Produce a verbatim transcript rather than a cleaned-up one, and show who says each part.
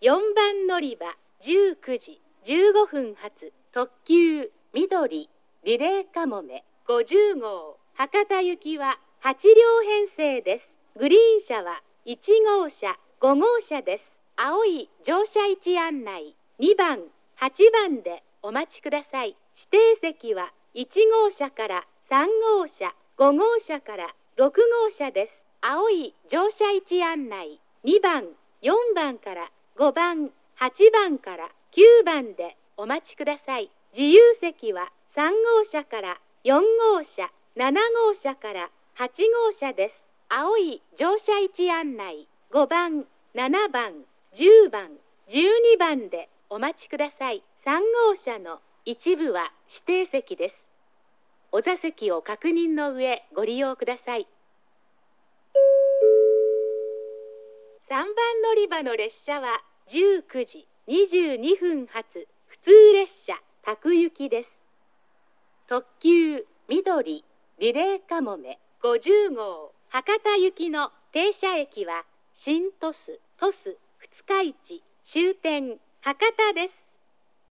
Speaker 1: よんばん乗り場じゅうくじじゅうごふん発特急緑リレーかもめごじゅうごう博多行きははちりょう編成です。グリーン車はいちごうしゃごごうしゃです。青い乗車位置案内にばんはちばんでお待ちください。指定席はいちごうしゃからさんごうしゃごごうしゃからろくごうしゃです。青い乗車位置案内にばんよんばんからごばんはちばんからきゅうばんでお待ちください。自由席はさんごうしゃからよんごうしゃななごうしゃからはちごうしゃです。青い乗車位置案内ごばんななばんじゅうばんじゅうにばんでお待ちください。さんごうしゃの一部は指定席です。お座席を確認の上ご利用ください。さんばん乗り場の列車はじゅうくじにじゅうにふん発普通列車各行きです。特急緑リレーかもめごじゅうごう博多行きの停車駅は新鳥栖、鳥栖、二日市、終点博多です。